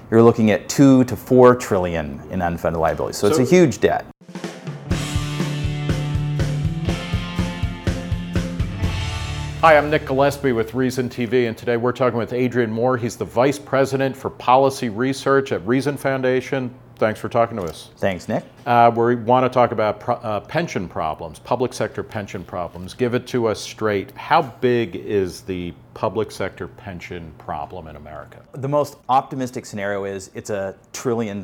you're looking at 2 to 4 trillion in unfunded liabilities. So it's a huge debt. Hi, I'm Nick Gillespie with Reason TV, and today we're talking with Adrian Moore. He's the Vice President for Policy Research at Reason Foundation. Thanks for talking to us. Thanks, Nick. We want to talk about pension problems, public sector pension problems. Give it to us straight. How big is the public sector pension problem in America? The most optimistic scenario is it's $1 trillion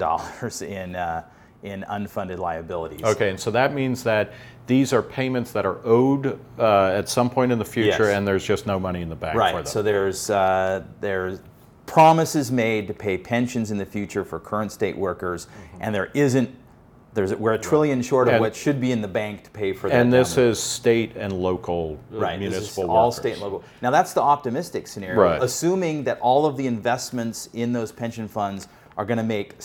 in unfunded liabilities. Okay, and so that means that these are payments that are owed at some point in the future, Yes. and there's just no money in the bank for them. Right, so there's promises made to pay pensions in the future for current state workers, and we're $1 trillion short of what should be in the bank to pay for that. And this is state and local municipal this is workers. all state and local. Now that's the optimistic scenario, Right. assuming that all of the investments in those pension funds are going to make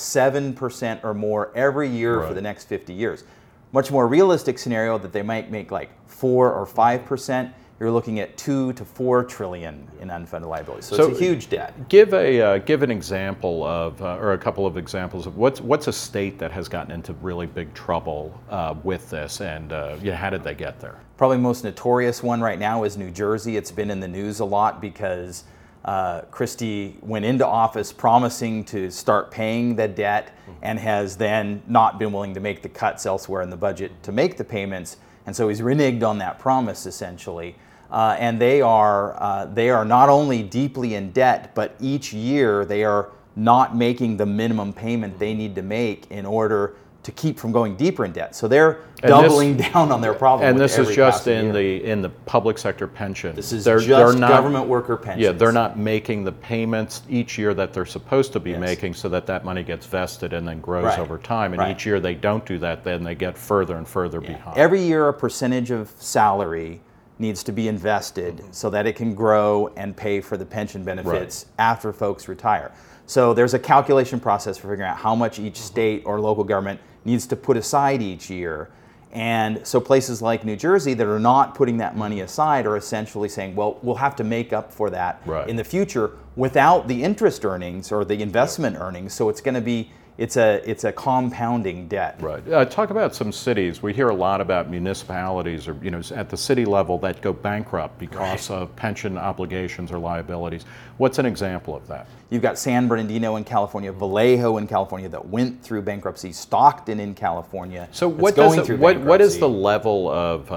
7% or more every year for the next 50 years. Much more realistic scenario that they might make like 4 or 5%. You're looking at 2 to 4 trillion in unfunded liabilities. So it's a huge debt. Give an example of, or a couple of examples of what's a state that has gotten into really big trouble with this, and how did they get there? Probably the most notorious one right now is New Jersey. It's been in the news a lot because Christie went into office promising to start paying the debt and has then not been willing to make the cuts elsewhere in the budget to make the payments, and so he's reneged on that promise essentially. And they are not only deeply in debt, but each year they are not making the minimum payment they need to make in order to keep from going deeper in debt. So they're doubling down on their problem. And this is just in the public sector pension. This is just government worker pensions. Yeah, they're not making the payments each year that they're supposed to be making, so that money gets vested and then grows over time. And each year they don't do that, then they get further and further behind. Every year a percentage of salary needs to be invested so that it can grow and pay for the pension benefits after folks retire. So there's a calculation process for figuring out how much each state or local government needs to put aside each year. And so places like New Jersey that are not putting that money aside are essentially saying, well, we'll have to make up for that in the future without the interest earnings or the investment earnings. So it's going to be it's a compounding debt. Right. Talk about some cities. We hear a lot about municipalities, or at the city level, that go bankrupt because of pension obligations or liabilities. What's an example of that? You've got San Bernardino in California, Vallejo in California that went through bankruptcy, Stockton in California. So what is the level of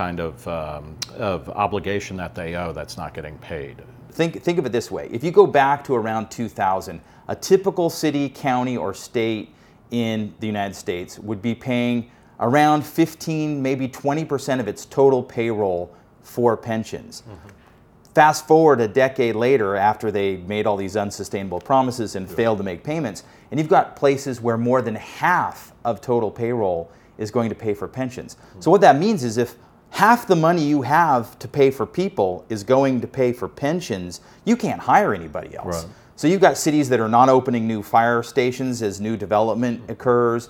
of obligation that they owe that's not getting paid? Think of it this way. If you go back to around 2000, a typical city, county, or state in the United States would be paying around 15, maybe 20% of its total payroll for pensions. Fast forward a decade later, after they made all these unsustainable promises and failed to make payments, and you've got places where more than half of total payroll is going to pay for pensions. So what that means is if half the money you have to pay for people is going to pay for pensions, you can't hire anybody else. So you've got cities that are not opening new fire stations as new development occurs,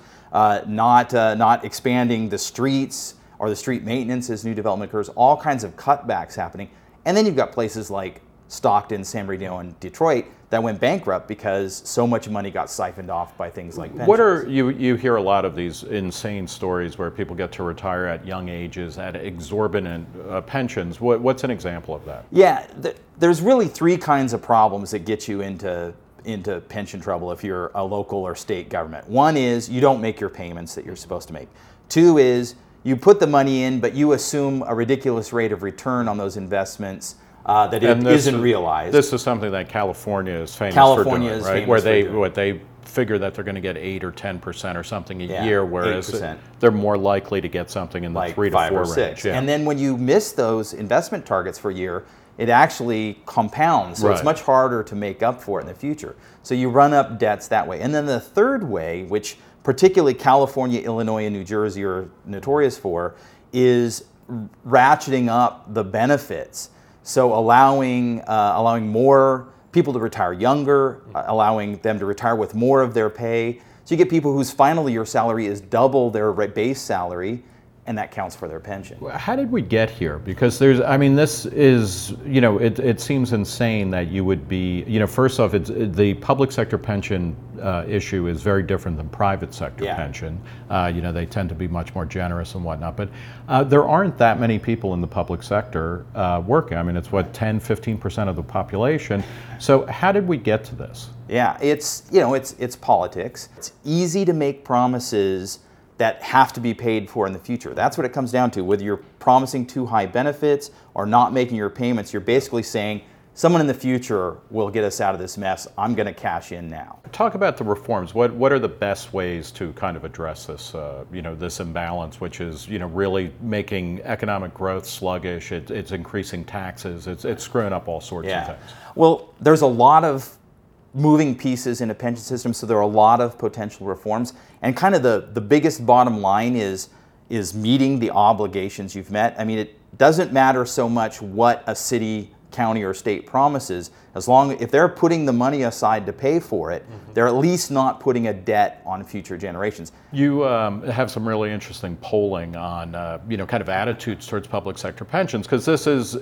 not expanding the streets or the street maintenance as new development occurs, all kinds of cutbacks happening. And then you've got places like Stockton, San Bernardino, and Detroit that went bankrupt because so much money got siphoned off by things like pensions. What are you hear a lot of these insane stories where people get to retire at young ages at exorbitant pensions. What's an example of that? Yeah, there's really 3 kinds of problems that get you into pension trouble if you're a local or state government. 1 is you don't make your payments that you're supposed to make. 2 is you put the money in, but you assume a ridiculous rate of return on those investments that isn't realized. This is something that California is famous for doing, right? Where they figure that they're going to get 8 or 10% or something a year, whereas 8%. They're more likely to get something in the like 3 to 4 or 6. range. And then when you miss those investment targets for a year, it actually compounds. So it's much harder to make up for it in the future. So you run up debts that way. And then the third way, which particularly California, Illinois, and New Jersey are notorious for, is ratcheting up the benefits. So allowing more people to retire younger, allowing them to retire with more of their pay. So you get people whose final year salary is double their base salary, and that counts for their pension. How did we get here? Because this is, it seems insane that you would be, first off, the public sector pension issue is very different than private sector pension. They tend to be much more generous and whatnot, but there aren't that many people in the public sector working. I mean, it's 10, 15% of the population. So how did we get to this? Yeah, it's politics. It's easy to make promises that have to be paid for in the future. That's what it comes down to. Whether you're promising too high benefits or not making your payments, you're basically saying, someone in the future will get us out of this mess. I'm going to cash in now. Talk about the reforms. What are the best ways to kind of address this, this imbalance, which is, really making economic growth sluggish. It's increasing taxes. It's screwing up all sorts of things. Well, there's a lot of moving pieces in a pension system, so there are a lot of potential reforms. And kind of the biggest bottom line is meeting the obligations you've met. I mean, it doesn't matter so much what a city, county, or state promises, if they're putting the money aside to pay for it, they're at least not putting a debt on future generations. You have some really interesting polling on, kind of attitudes towards public sector pensions, because this is,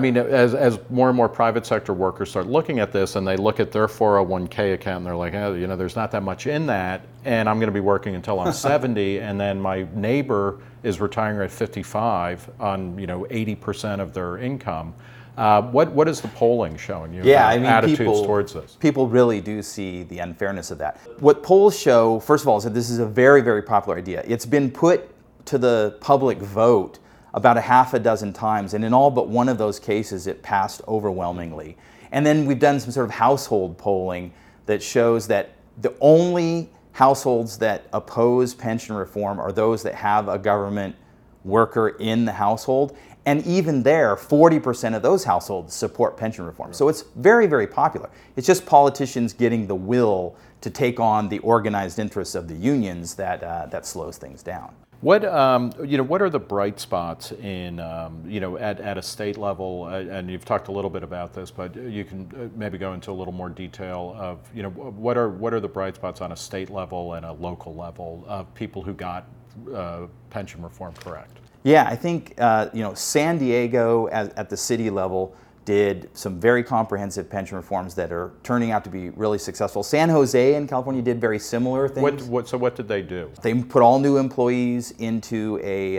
as more and more private sector workers start looking at this and they look at their 401k account and they're like, there's not that much in that, and I'm going to be working until I'm 70, and then my neighbor is retiring at 55 on, 80% of their income. What is the polling showing you about attitudes towards this? People really do see the unfairness of that. What polls show, first of all, is that this is a very, very popular idea. It's been put to the public vote about a half a dozen times, and in all but one of those cases, it passed overwhelmingly. And then we've done some sort of household polling that shows that the only households that oppose pension reform are those that have a government worker in the household. And even there, 40% of those households support pension reform. So it's very, very popular. It's just politicians getting the will to take on the organized interests of the unions that slows things down. What are the bright spots in at a state level? And you've talked a little bit about this, but you can maybe go into a little more detail of what are the bright spots on a state level and a local level of people who got pension reform correct? Yeah, I think San Diego at the city level did some very comprehensive pension reforms that are turning out to be really successful. San Jose in California did very similar things. So what did they do? They put all new employees into a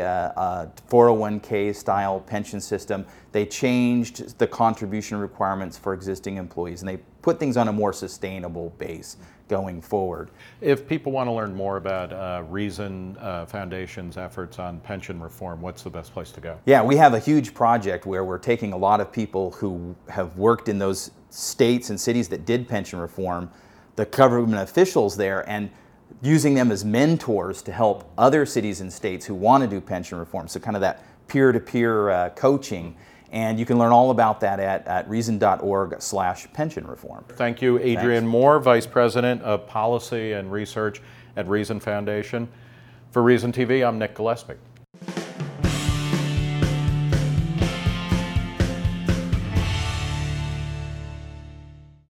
401k style pension system. They changed the contribution requirements for existing employees, and they put things on a more sustainable base going forward. If people want to learn more about Reason Foundation's efforts on pension reform, what's the best place to go? Yeah, we have a huge project where we're taking a lot of people who have worked in those states and cities that did pension reform, the government officials there, and using them as mentors to help other cities and states who want to do pension reform. So kind of that peer-to-peer coaching. And you can learn all about that at reason.org/pension reform. Thank you, Adrian Moore, Vice President of Policy and Research at Reason Foundation. For Reason TV, I'm Nick Gillespie.